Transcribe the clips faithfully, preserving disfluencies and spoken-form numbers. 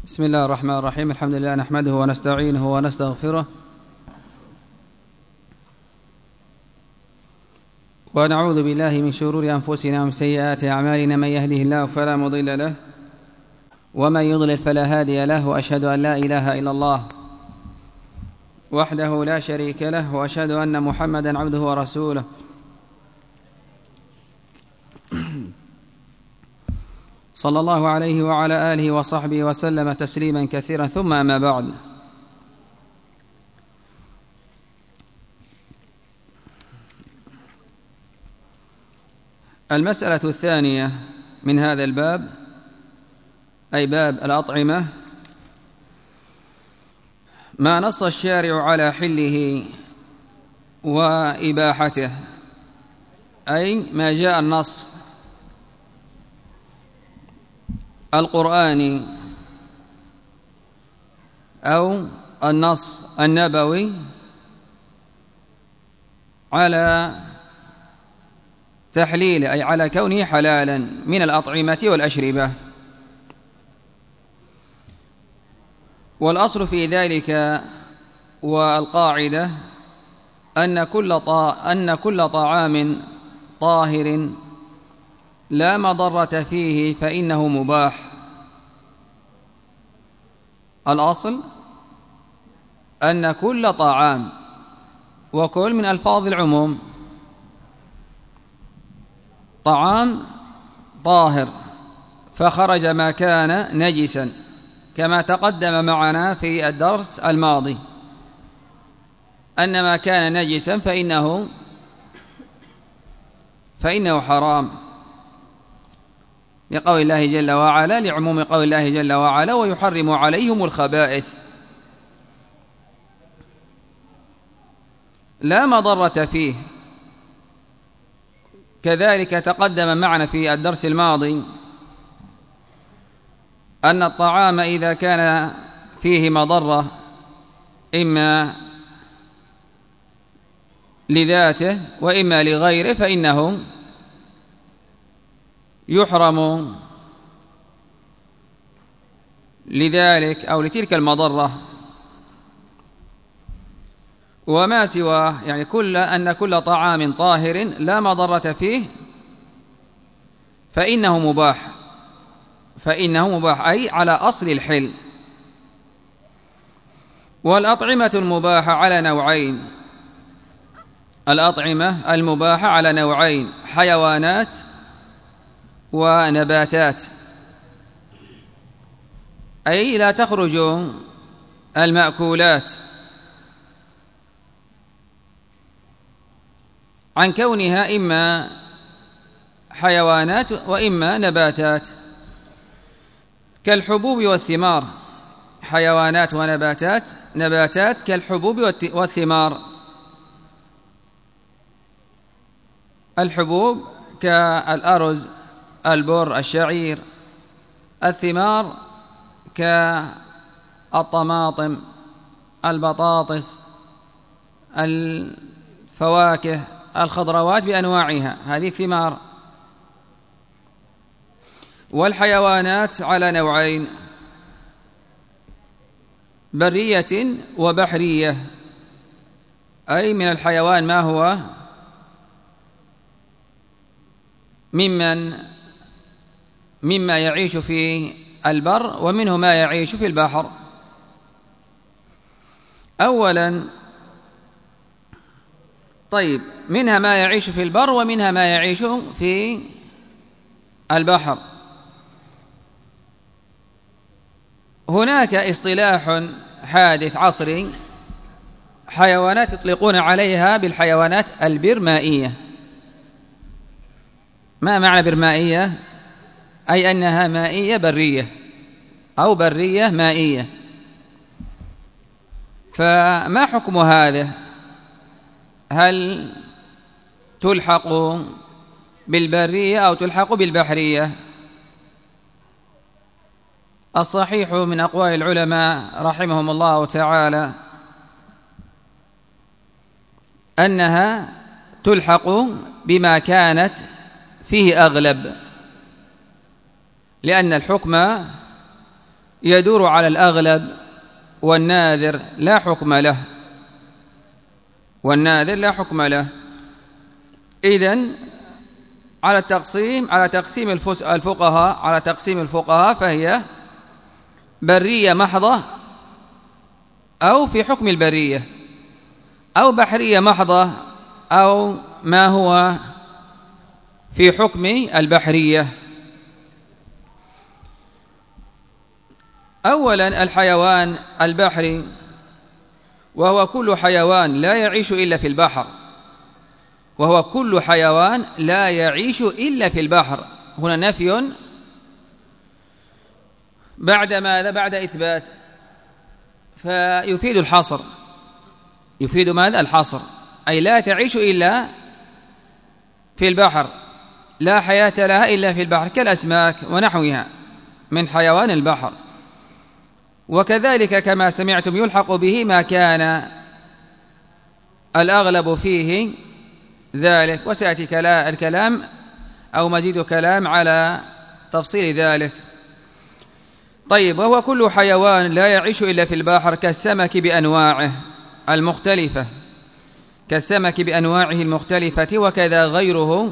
بسم الله الرحمن الرحيم. الحمد لله نحمده ونستعينه ونستغفره ونعوذ بالله من شرور أنفسنا ومن سيئات أعمالنا، من يهده الله فلا مضل له ومن يضلل فلا هادي له، وأشهد أن لا إله إلا الله وحده لا شريك له، وأشهد أن محمدا عبده ورسوله. صلى الله عليه وعلى آله وصحبه وسلم تسليما كثيرا، ثم أما بعد. المسألة الثانية من هذا الباب، أي باب الأطعمة، ما نص الشارع على حله وإباحته، أي ما جاء النص القرآني أو النص النبوي على تحليله، أي على كونه حلالا من الأطعمة والأشربة. والأصل في ذلك والقاعدة أن كل طا... أن كل طعام طاهر لا مضرة فيه فإنه مباح. الأصل أن كل طعام، وكل من ألفاظ العموم، طعام طاهر فخرج ما كان نجسا، كما تقدم معنا في الدرس الماضي أن ما كان نجسا فإنه فإنه حرام، لقول الله جل وعلا، لعموم قول الله جل وعلا: ويحرم عليهم الخبائث. لا مضرة فيه. كذلك تقدم معنا في الدرس الماضي أن الطعام إذا كان فيه مضرة إما لذاته وإما لغيره فإنه يحرم لذلك أو لتلك المضرة. وما سواه، يعني كل أن كل طعام طاهر لا مضرة فيه فإنه مباح، فإنه مباح أي على أصل الحل. والأطعمة المباحة على نوعين، الأطعمة المباحة على نوعين: حيوانات ونباتات، أي لا تخرج المأكولات عن كونها إما حيوانات وإما نباتات، كالحبوب والثمار. حيوانات ونباتات، نباتات كالحبوب والثمار. الحبوب كالأرز، البر، الشعير. الثمار كالطماطم، البطاطس، الفواكه، الخضروات بأنواعها، هذه ثمار. والحيوانات على نوعين: برية وبحرية، أي من الحيوان ما هو ممن مما يعيش في البر، ومنه ما يعيش في البحر. أولا، طيب، منها ما يعيش في البر ومنها ما يعيش في البحر. هناك اصطلاح حادث عصري، حيوانات يطلقون عليها بالحيوانات البرمائية. ما معنى برمائية؟ أي أنها مائية برية أو برية مائية. فما حكم هذا؟ هل تلحق بالبرية أو تلحق بالبحرية؟ الصحيح من أقوال العلماء رحمهم الله تعالى أنها تلحق بما كانت فيه أغلب، لأن الحكم يدور على الأغلب، والناذر لا حكم له، والناذر لا حكم له. إذن على التقسيم على تقسيم الفقهاء على تقسيم الفقهاء فهي برية محضة أو في حكم البرية، أو بحرية محضة أو ما هو في حكم البحرية. أولا الحيوان البحري، وهو كل حيوان لا يعيش إلا في البحر، وهو كل حيوان لا يعيش إلا في البحر. هنا نفي بعد ماذا؟ بعد إثبات، فيفيد الحصر. يفيد ماذا؟ الحصر، أي لا تعيش إلا في البحر، لا حياة لها إلا في البحر، كالأسماك ونحوها من حيوان البحر. وكذلك كما سمعتم يلحق به ما كان الأغلب فيه ذلك، وسيأتي الكلام أو مزيد كلام على تفصيل ذلك. طيب، وهو كل حيوان لا يعيش إلا في البحر كالسمك بأنواعه المختلفة كالسمك بأنواعه المختلفة وكذا غيره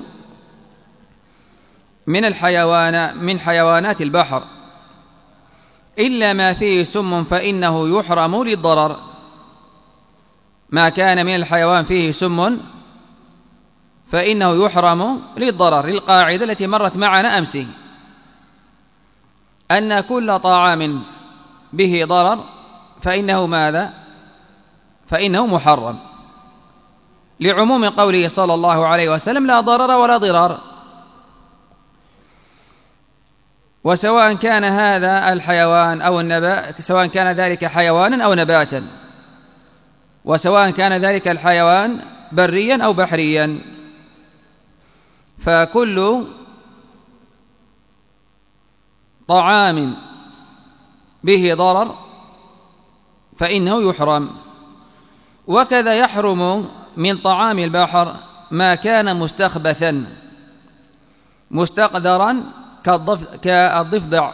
من الحيوان من حيوانات البحر، إلا ما فيه سم فإنه يحرم للضرر. ما كان من الحيوان فيه سم فإنه يحرم للضرر، للقاعدة التي مرت معنا أمس أن كل طعام به ضرر فإنه ماذا؟ فإنه محرم، لعموم قوله صلى الله عليه وسلم لا ضرر ولا ضرار. وسواء كان هذا الحيوان أو النبات، سواء كان ذلك حيوانا أو نباتا، وسواء كان ذلك الحيوان بريا أو بحريا، فكل طعام به ضرر فإنه يحرم. وكذا يحرم من طعام البحر ما كان مستخبثا مستقدرا كالضفدع،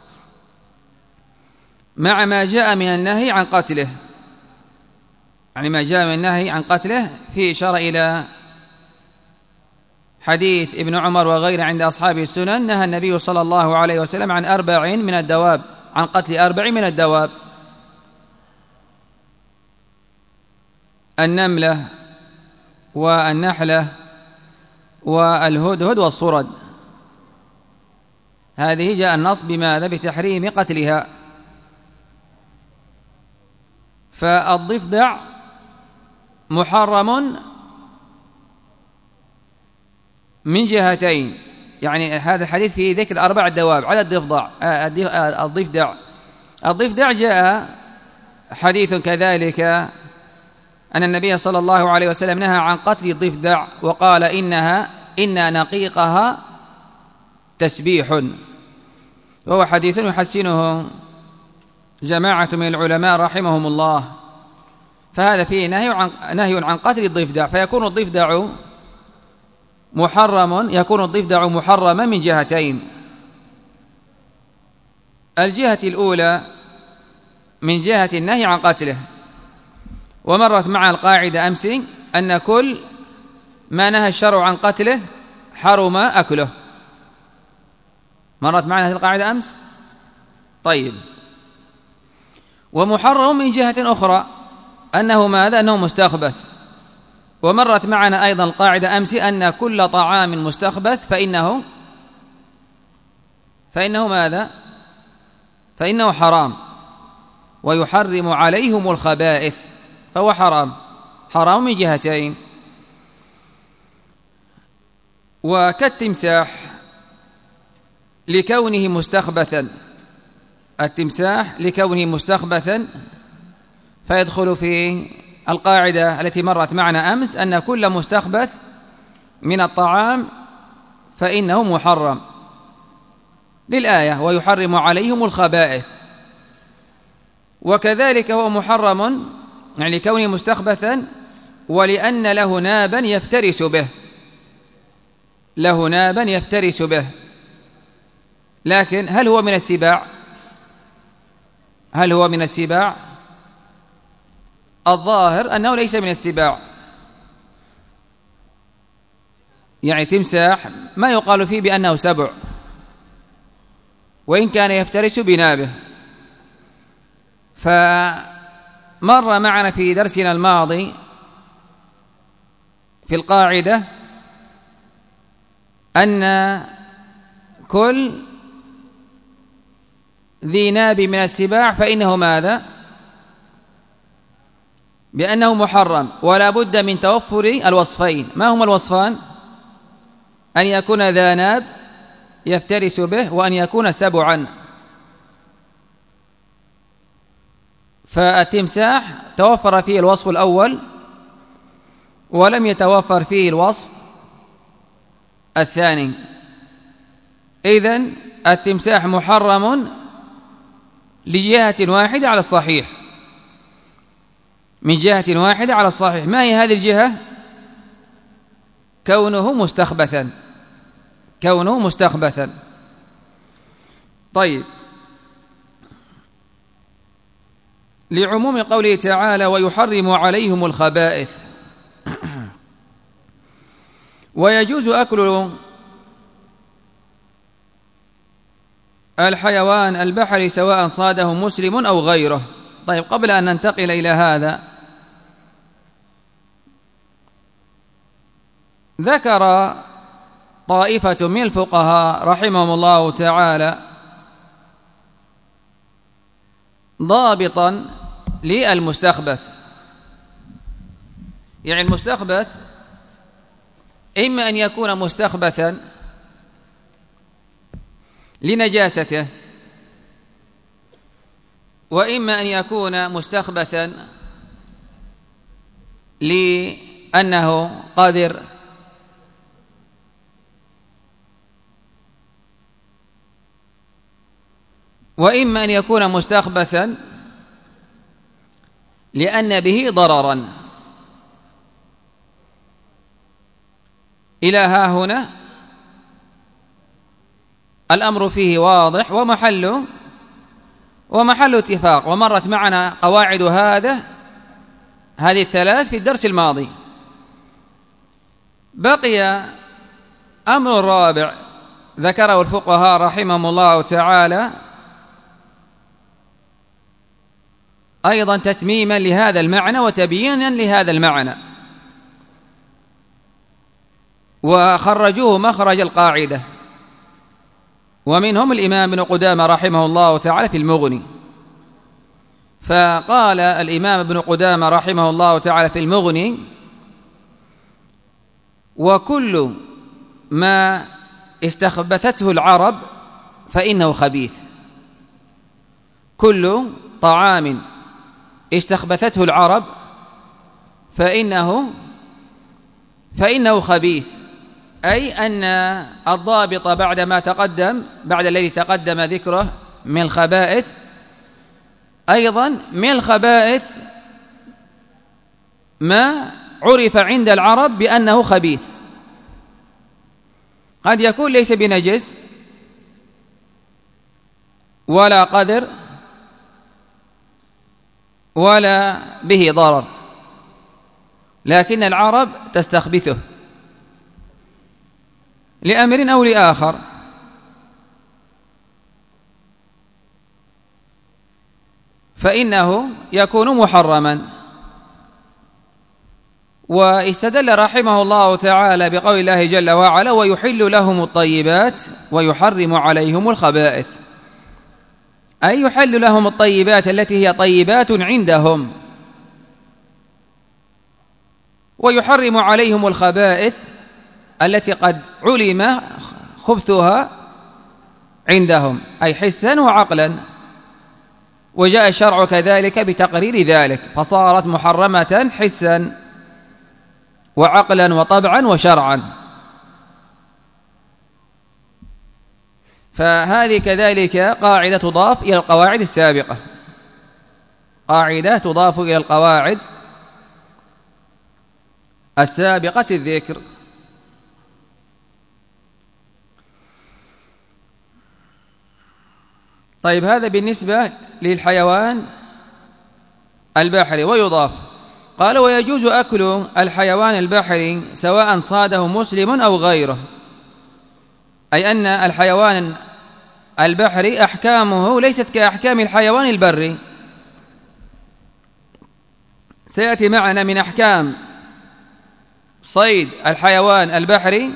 مع ما جاء من النهي عن قتله. يعني ما جاء من النهي عن قتله في إشارة إلى حديث ابن عمر وغيره عند أصحاب السنن، نهى النبي صلى الله عليه وسلم عن أربع من الدواب، عن قتل أربع من الدواب: النملة والنحلة والهدهد والصرد. هذه جاء النص بماذا؟ بتحريم قتلها. فالضفدع محرم من جهتين، يعني هذا الحديث فيه ذكر أربع دواب على الضفدع. الضفدع الضفدع جاء حديث كذلك أن النبي صلى الله عليه وسلم نهى عن قتل الضفدع وقال إنها إن نقيقها تسبيح، وهو حديث يحسنه جماعة من العلماء رحمهم الله. فهذا فيه نهي عن نهي عن قتل الضفدع، فيكون الضفدع محرم يكون الضفدع محرما من جهتين: الجهة الأولى من جهة النهي عن قتله، ومرت مع القاعدة أمس أن كل ما نهى الشرع عن قتله حرم أكله. مرت معنا هذه القاعدة أمس؟ طيب. ومحرم من جهة أخرى أنه ماذا؟ أنه مستخبث. ومرت معنا أيضا القاعدة أمس أن كل طعام مستخبث فإنه فإنه ماذا؟ فإنه حرام، ويحرم عليهم الخبائث، فهو حرام حرام من جهتين. وكالتمساح لكونه مستخبثا، التمساح لكونه مستخبثا فيدخل في القاعدة التي مرت معنا أمس أن كل مستخبث من الطعام فإنه محرم، للآية ويحرم عليهم الخبائث. وكذلك هو محرم يعني لكونه مستخبثا ولأن له نابا يفترس به، له نابا يفترس به. لكن هل هو من السباع؟ هل هو من السباع؟ الظاهر أنه ليس من السباع، يعني تمساح ما يقال فيه بأنه سبع، وإن كان يفترس بنابه. فمر معنا في درسنا الماضي في القاعدة أن كل ذي ناب من السباع فإنه ماذا؟ بأنه محرم، ولا بد من توفر الوصفين. ما هما الوصفان؟ أن يكون ذا ناب يفترس به، وأن يكون سبعا. فالتمساح توفر فيه الوصف الأول ولم يتوفر فيه الوصف الثاني، إذن التمساح محرم لجهة واحدة على الصحيح، من جهة واحدة على الصحيح. ما هي هذه الجهة؟ كونه مستخبثا، كونه مستخبثا. طيب، لعموم قوله تعالى ويحرم عليهم الخبائث، ويجوز أكل الحيوان البحري سواء صاده مسلم أو غيره. طيب، قبل أن ننتقل إلى هذا، ذكر طائفة من الفقهاء رحمهم الله تعالى ضابطا للمستخبث. يعني المستخبث إما أن يكون مستخبثا لنجاسته، وإما أن يكون مستخبثا لأنه قذر، وإما أن يكون مستخبثا لأن به ضررا. إلى ها هنا الأمر فيه واضح ومحل ومحل اتفاق، ومرت معنا قواعد هذا هذه الثلاث في الدرس الماضي. بقي أمر رابع ذكره الفقهاء رحمهم الله تعالى أيضا تتميما لهذا المعنى وتبيينا لهذا المعنى، وخرجوه مخرج القاعدة، ومنهم الإمام ابن قدامة رحمه الله تعالى في المغني. فقال الإمام ابن قدامة رحمه الله تعالى في المغني: وكل ما استخبثته العرب فإنه خبيث. كل طعام استخبثته العرب فإنه فإنه خبيث، أي أن الضابط بعد ما تقدم، بعد الذي تقدم ذكره من الخبائث، أيضا من الخبائث ما عرف عند العرب بأنه خبيث. قد يكون ليس بنجس ولا قذر ولا به ضرر، لكن العرب تستخبثه لأمر أو لآخر. فإنه يكون محرما. واستدل رحمه الله تعالى بقول الله جل وعلا: ويحل لهم الطيبات ويحرم عليهم الخبائث، أي يحل لهم الطيبات التي هي طيبات عندهم، ويحرم عليهم الخبائث التي قد علم خبثها عندهم، أي حسا وعقلا. وجاء الشرع كذلك بتقرير ذلك، فصارت محرمة حسا وعقلا وطبعا وشرعا. فهذه كذلك قاعدة تضاف إلى القواعد السابقة، قاعدة تضاف إلى القواعد السابقة الذكر. طيب هذا بالنسبة للحيوان البحري. ويضاف قال ويجوز أكل الحيوان البحري سواء صاده مسلم أو غيره، أي أن الحيوان البحري أحكامه ليست كأحكام الحيوان البري. سيأتي معنا من أحكام صيد الحيوان البحري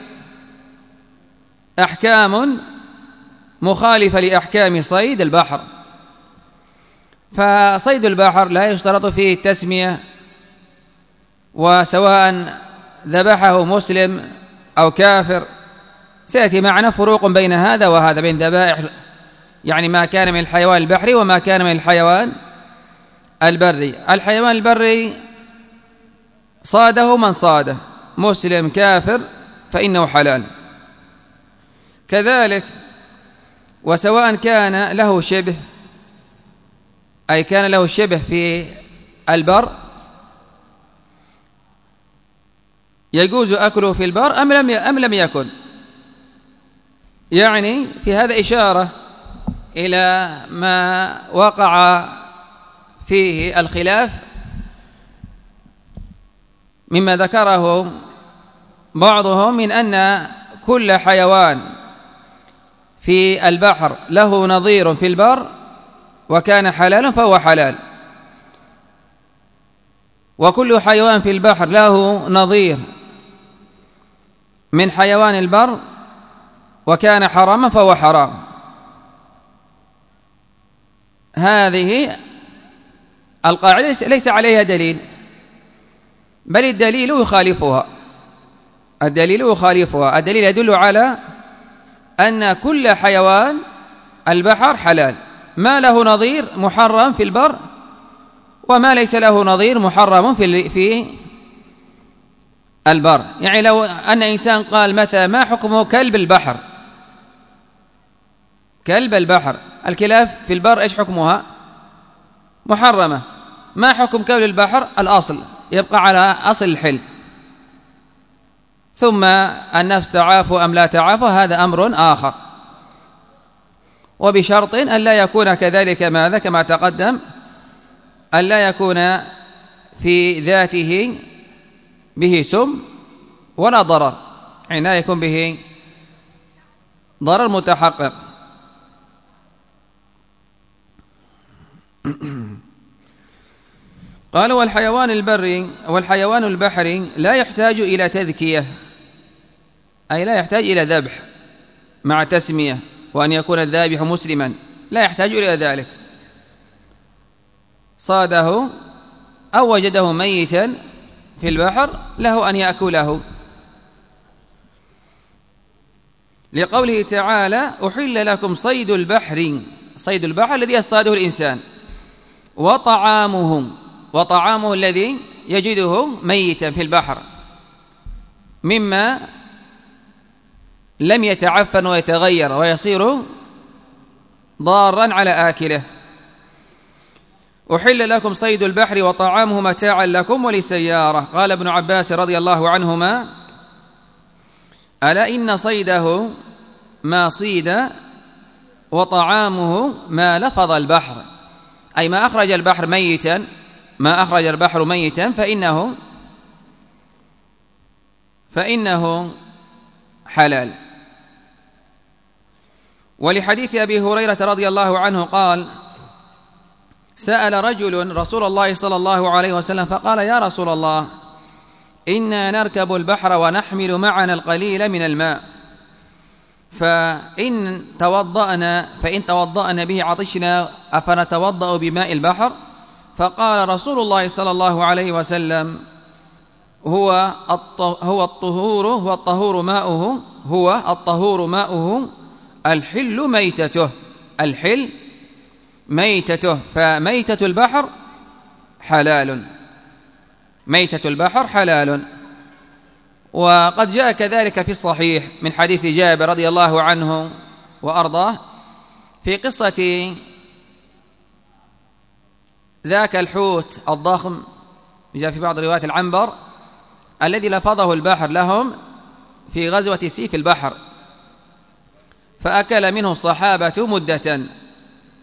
أحكام مخالفة لأحكام صيد البحر. فصيد البحر لا يشترط فيه التسمية، وسواء ذبحه مسلم أو كافر. سيأتي معنا فروق بين هذا وهذا، بين ذبائح يعني ما كان من الحيوان البحري وما كان من الحيوان البري. الحيوان البري صاده من صاده، مسلم كافر، فإنه حلال. كذلك وسواء كان له شبه، أي كان له شبه في البر، يجوز أكله في البر أم لم أم لم يكن. يعني في هذا إشارة إلى ما وقع فيه الخلاف مما ذكره بعضهم من أن كل حيوان في البحر له نظير في البر وكان حلالا فهو حلال، وكل حيوان في البحر له نظير من حيوان البر وكان حراما فهو حرام. هذه القاعدة ليس عليها دليل، بل الدليل يخالفها. الدليل يخالفها الدليل يدل على أن كل حيوان البحر حلال، ما له نظير محرم في البر وما ليس له نظير محرم في في البر. يعني لو أن إنسان قال مثلا ما حكم كلب البحر، كلب البحر، الكلاب في البر إيش حكمها؟ محرمة. ما حكم كلب البحر؟ الأصل يبقى على أصل الحل، ثم النفس تعافوا أم لا تعافوا هذا أمر آخر، وبشرط أن لا يكون كذلك ماذا كما تقدم، أن لا يكون في ذاته به سم ولا ضرر، يعني لا يكون به ضرر متحقق. قال والحيوان البري والحيوان البحري لا يحتاج إلى تذكية، أي لا يحتاج إلى ذبح مع تسمية، وأن يكون الذابح مسلما لا يحتاج إلى ذلك. صاده أو وجده ميتا في البحر له أن يأكله، لقوله تعالى أحل لكم صيد البحر، صيد البحر الذي يصطاده الإنسان، وطعامه، وطعامه الذي يجده ميتا في البحر مما لم يتعفن ويتغير ويصير ضارا على آكله. أحل لكم صيد البحر وطعامه متاعا لكم وللسيارة. قال ابن عباس رضي الله عنهما ألا إن صيده ما صيد وطعامه ما لفظ البحر، أي ما أخرج البحر ميتا، ما أخرج البحر ميتا فإنه فإنه حلال. ولحديث أبي هريرة رضي الله عنه قال سأل رجل رسول الله صلى الله عليه وسلم فقال يا رسول الله إنا نركب البحر ونحمل معنا القليل من الماء، فإن توضأنا فإن توضأنا به عطشنا أفنتوضأ بماء البحر؟ فقال رسول الله صلى الله عليه وسلم هو هو الطهور هو الطهور ماؤه هو الطهور ماؤه الحل ميتته، الحل ميتته، فميتة البحر حلال، ميتة البحر حلال. وقد جاء كذلك في الصحيح من حديث جابر رضي الله عنه وأرضاه في قصة ذاك الحوت الضخم، جاء في بعض روايات العنبر الذي لفظه البحر لهم في غزوة سيف البحر، فأكل منه الصحابة مدة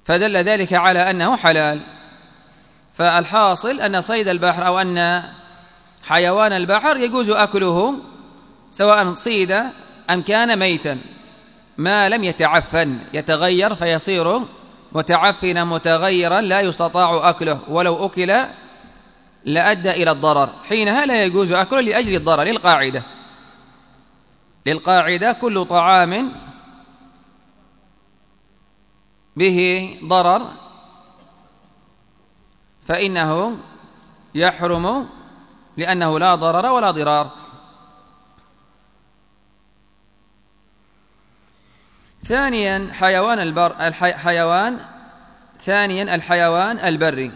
فدل ذلك على أنه حلال. فالحاصل أن صيد البحر أو أن حيوان البحر يجوز أكله سواء صيد أم كان ميتا ما لم يتعفن، يتغير فيصير متعفنا متغيرا لا يستطاع أكله، ولو أكل لأدى إلى الضرر، حينها لا يجوز أكله لأجل الضرر. للقاعدة للقاعدة كل طعام به ضرر فإنه يحرم لأنه لا ضرر ولا ضرار. ثانيا حيوان البر الحي... حيوان ثانيا الحيوان البري.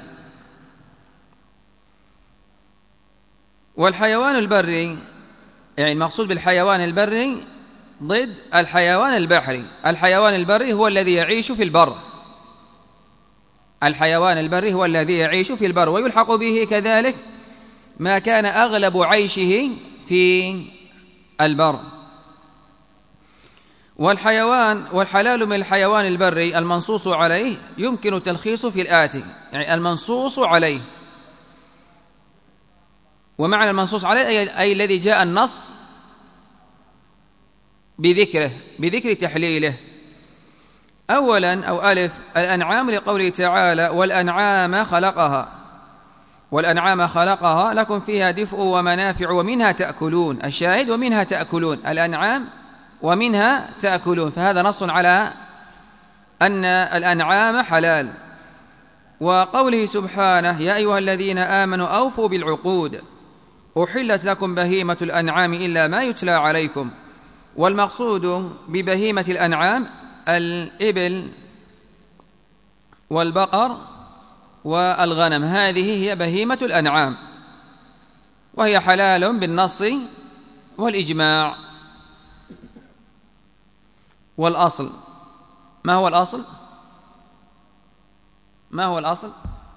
والحيوان البري يعني المقصود بالحيوان البري ضد الحيوان البحري. الحيوان البري هو الذي يعيش في البر الحيوان البري هو الذي يعيش في البر، ويلحق به كذلك ما كان أغلب عيشه في البر. والحيوان والحلال من الحيوان البري المنصوص عليه يمكن تلخيص في الآتي، يعني المنصوص عليه، ومعنى المنصوص عليه أي, أي الذي جاء النص بذكره بذكر تحليله. أولا أو ألف الأنعام لقوله تعالى والأنعام خلقها والأنعام خلقها لكم فيها دفء ومنافع ومنها تأكلون. الشاهد ومنها تأكلون، الأنعام ومنها تأكلون، فهذا نص على أن الأنعام حلال. وقوله سبحانه يا أيها الذين آمنوا أوفوا بالعقود أحلت لكم بهيمة الأنعام إلا ما يتلى عليكم. والمقصود ببهيمة الأنعام الإبل والبقر والغنم، هذه هي بهيمة الأنعام، وهي حلال بالنص والإجماع. والأصل ما هو الأصل؟ ما هو الأصل؟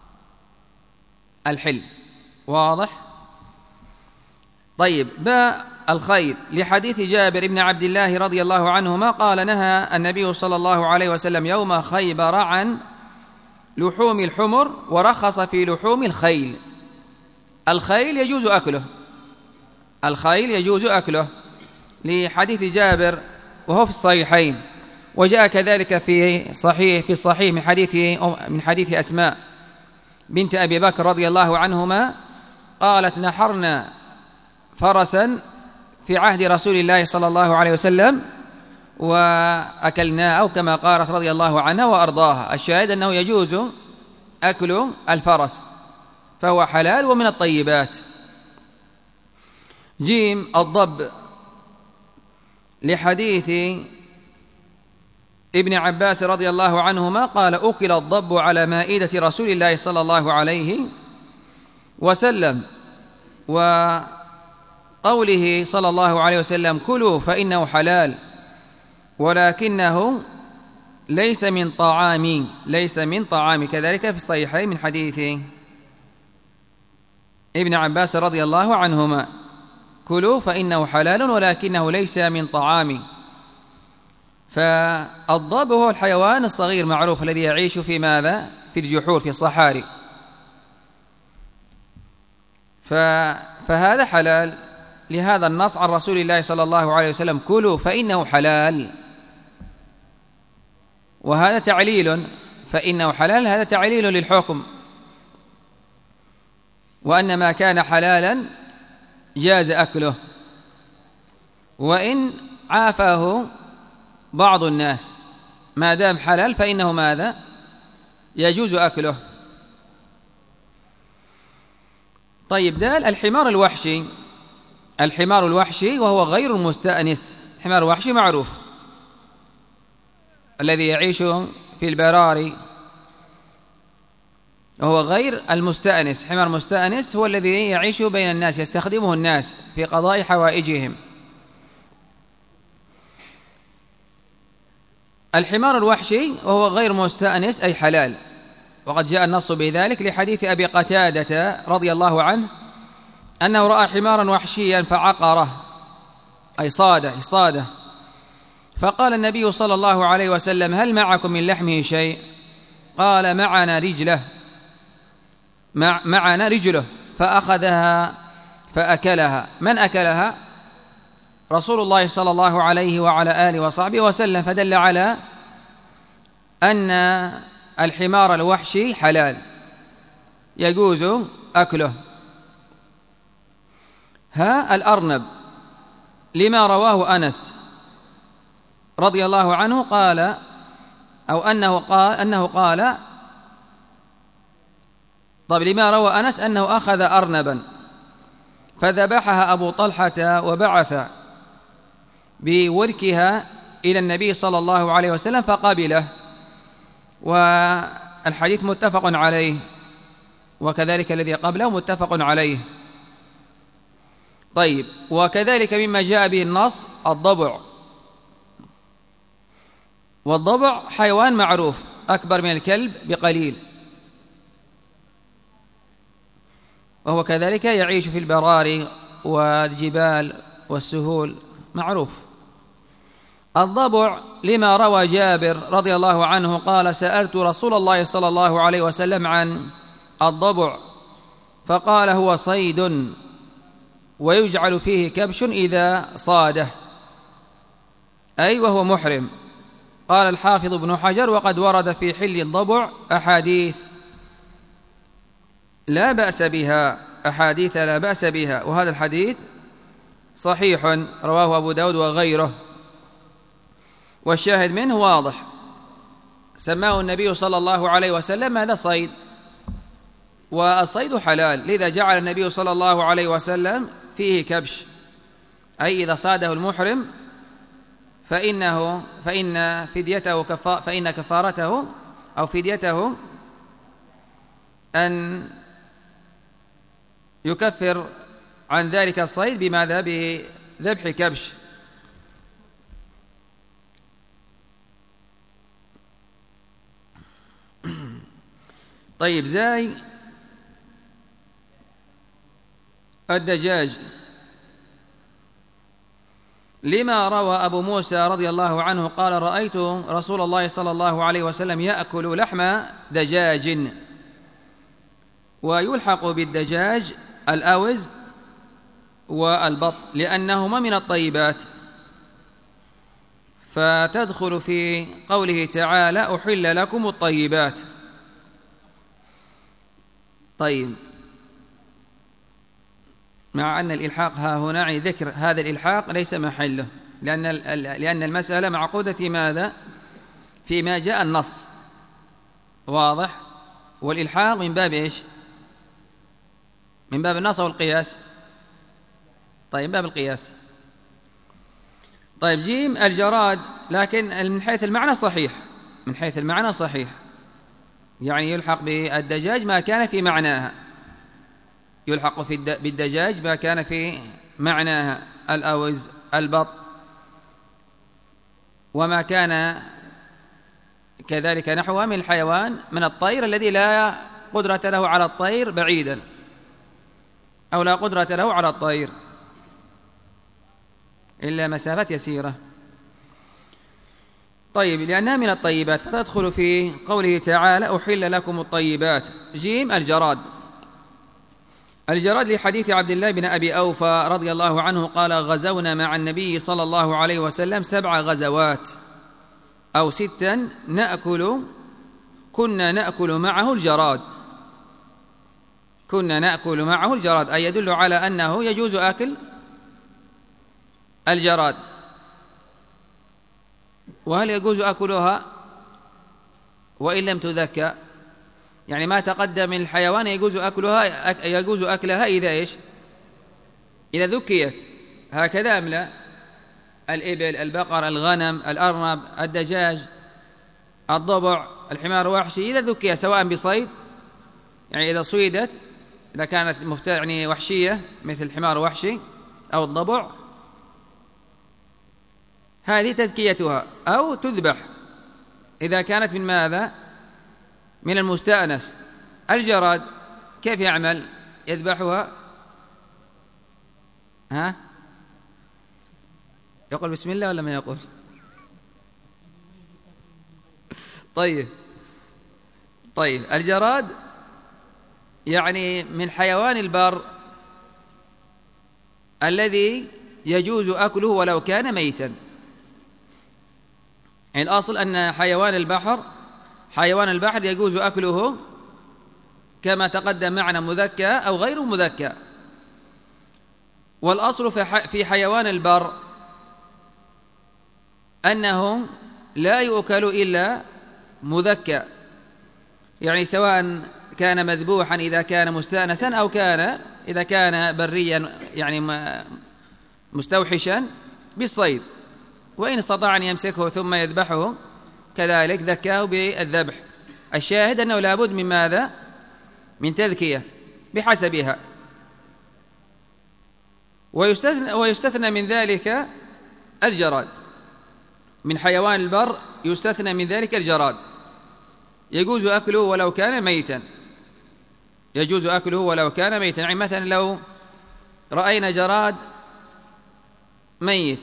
الحل، واضح؟ طيب، باء الخير لحديث جابر بن عبد الله رضي الله عنهما قال نهى النبي صلى الله عليه وسلم يوم خيبر عن لحوم الحمر ورخص في لحوم الخيل. الخيل يجوز أكله الخيل يجوز أكله لحديث جابر وهو في الصحيحين، وجاء كذلك في صحيح في الصحيح من حديث من حديث أسماء بنت أبي بكر رضي الله عنهما قالت نحرنا فرسا في عهد رسول الله صلى الله عليه وسلم وأكلناه، أو كما قالت رضي الله عنها وأرضاها. الشاهد أنه يجوز أكل الفرس فهو حلال ومن الطيبات. جيم الضب لحديث ابن عباس رضي الله عنهما قال أكل الضب على مائدة رسول الله صلى الله عليه وسلم. وقوله صلى الله عليه وسلم كلوا فإنه حلال ولكنه ليس من طعامي ليس من طعامي كذلك في الصحيحين من حديث ابن عباس رضي الله عنهما كلوا فإنه حلال ولكنه ليس من طعامي. فالضب هو الحيوان الصغير معروف الذي يعيش في ماذا؟ في الجحور في الصحاري، فهذا حلال لهذا النص عن رسول الله صلى الله عليه وسلم كلوا فإنه حلال، وهذا تعليل فإنه حلال، هذا تعليل للحكم، وأن ما كان حلالا جاز أكله وإن عافاه بعض الناس، ما دام حلال فإنه ماذا؟ يجوز أكله. طيب، دال الحمار الوحشي الحمار الوحشي وهو غير المستأنس. الحمار الوحشي معروف الذي يعيش في البراري وهو غير المستأنس. حمار مستأنس هو الذي يعيش بين الناس يستخدمه الناس في قضاء حوائجهم. الحمار الوحشي وهو غير مستأنس أي حلال، وقد جاء النص بذلك لحديث أبي قتادة رضي الله عنه أنه رأى حمارا وحشيا فعقره أي صاده اصطاده، فقال النبي صلى الله عليه وسلم هل معكم من لحمه شيء؟ قال معنا رجله مع معنا رجله فأخذها فأكلها. من أكلها؟ رسول الله صلى الله عليه وعلى آله وصحبه وسلم، فدل على أن الحمار الوحشي حلال يجوز أكله. ها الأرنب لما رواه أنس رضي الله عنه قال أو أنه قال أنه قال طب لما روى أنس أنه أخذ أرنبا فذبحها أبو طلحة وبعث بوركها إلى النبي صلى الله عليه وسلم فقبله، والحديث متفق عليه، وكذلك الذي قبله متفق عليه. طيب، وكذلك مما جاء به النص الضبع، والضبع حيوان معروف أكبر من الكلب بقليل، وهو كذلك يعيش في البراري والجبال والسهول، معروف. الضبع لما روى جابر رضي الله عنه قال سألت رسول الله صلى الله عليه وسلم عن الضبع فقال هو صيد ويجعل فيه كبش إذا صاده، أي وهو محرم. قال الحافظ ابن حجر وقد ورد في حل الضبع أحاديث لا بأس بها، أحاديث لا بأس بها، وهذا الحديث صحيح رواه أبو داود وغيره، والشاهد منه واضح، سماه النبي صلى الله عليه وسلم هذا صيد، والصيد حلال، لذا جعل النبي صلى الله عليه وسلم فيه كبش، أي إذا صاده المحرم فإنه فإن فديته كفا فإن كفارته أو فديته أن يكفر عن ذلك الصيد بماذا؟ بذبح كبش. طيب، زي الدجاج لما روى أبو موسى رضي الله عنه قال رأيت رسول الله صلى الله عليه وسلم يأكل لحم دجاج، ويلحق بالدجاج الأوز والبط لأنهما من الطيبات، فتدخل في قوله تعالى أحل لكم الطيبات. طيب، مع أن الإلحاق ها هنا يعني ذكر هذا الإلحاق ليس محله، لأن لأن المسألة معقودة في ماذا؟ فيما جاء النص، واضح؟ والإلحاق من باب إيش؟ من باب النص أو القياس؟ طيب، باب القياس. طيب، جيم الجراد، لكن من حيث المعنى صحيح، من حيث المعنى صحيح، يعني يلحق بالدجاج ما كان في معناها، يلحق في بالدجاج ما كان في معناها، الأوز البط، وما كان كذلك نحوه من الحيوان من الطير الذي لا قدرة له على الطير بعيدا، أو لا قدرة له على الطير إلا مسافات يسيرة. طيب، لأنها من الطيبات فتدخل في قوله تعالى أحل لكم الطيبات. جيم الجراد، الجراد لحديث عبد الله بن أبي أوفى رضي الله عنه قال غزونا مع النبي صلى الله عليه وسلم سبع غزوات أو ستا نأكل كنا نأكل معه الجراد، كنا نأكل معه الجراد، أي يدل على أنه يجوز أكل الجراد. وهل يجوز أكلها وإن لم تذكى؟ يعني ما تقدم من الحيوان يجوز أكلها، يجوز أكلها إذا إيش؟ إذا ذكيت، هكذا أم لا؟ الإبل، البقر، الغنم، الأرنب، الدجاج، الضبع، الحمار الوحشي، إذا ذكي سواء بصيد، يعني إذا صيدت، إذا كانت يعني وحشية مثل الحمار الوحشي أو الضبع، هذه تذكيتها، أو تذبح إذا كانت من ماذا؟ من المستأنس. الجراد كيف يعمل؟ يذبحها، ها؟ يقول بسم الله ولا ما يقول؟ طيب، طيب الجراد يعني من حيوان البر الذي يجوز أكله ولو كان ميتا. يعني الأصل أن حيوان البحر حيوان البحر يجوز أكله كما تقدم معنا مذكى أو غير مذكى. والأصل في حيوان البر أنه لا يؤكل إلا مذكى، يعني سواء كان مذبوحا إذا كان مستأنسا أو كان إذا كان بريا يعني مستوحشا بالصيد، وإن استطاع أن يمسكه ثم يذبحه كذلك ذكاه بالذبح. الشاهد أنه لابد من ماذا؟ من تذكية بحسبها. ويستثنى, ويستثنى من ذلك الجراد، من حيوان البر يستثنى من ذلك الجراد، يجوز أكله ولو كان ميتا، يجوز أكله ولو كان ميتا. يعني مثلا لو رأينا جراد ميت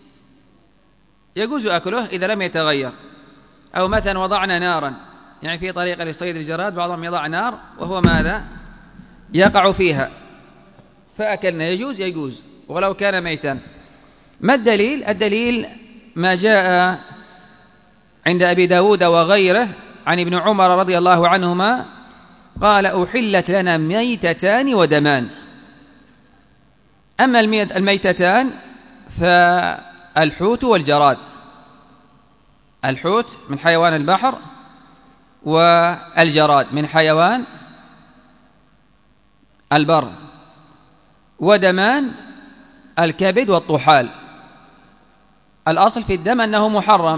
يجوز أكله إذا لم يتغير. أو مثلا وضعنا نارا، يعني في طريقة لصيد الجراد بعضهم يضع نار وهو ماذا؟ يقع فيها فأكلنا، يجوز يجوز ولو كان ميتا. ما الدليل؟ الدليل ما جاء عند أبي داود وغيره عن ابن عمر رضي الله عنهما قال: أحلت لنا ميتتان ودمان. أما الميتتان فالحوت والجراد، الحوت من حيوان البحر والجراد من حيوان البر، ودمان الكبد والطحال. الأصل في الدم أنه محرم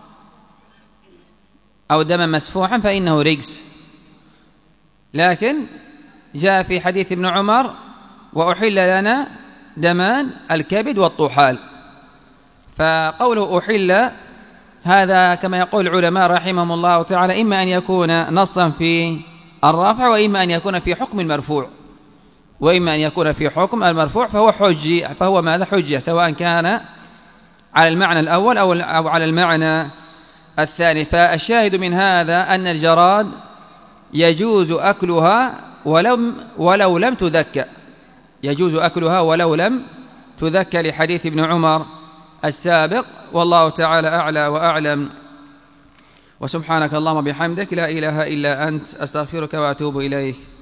أو دما مسفوحا فإنه رجس، لكن جاء في حديث ابن عمر: وأحل لنا دمان الكبد والطحال. فقوله أحل هذا كما يقول العلماء رحمهم الله تعالى إما أن يكون نصا في الرفع وإما أن يكون في حكم المرفوع، وإما أن يكون في حكم المرفوع فهو حجي، فهو ماذا؟ حجة، سواء كان على المعنى الأول أو على المعنى الثاني. فالشاهد من هذا أن الجراد يجوز أكلها ولو, ولو لم تذكى، يجوز أكلها ولو لم تذكى لحديث ابن عمر السابق. والله تعالى أعلى وأعلم. وسبحانك اللهم بحمدك لا إله إلا أنت، أستغفرك وأتوب إليك.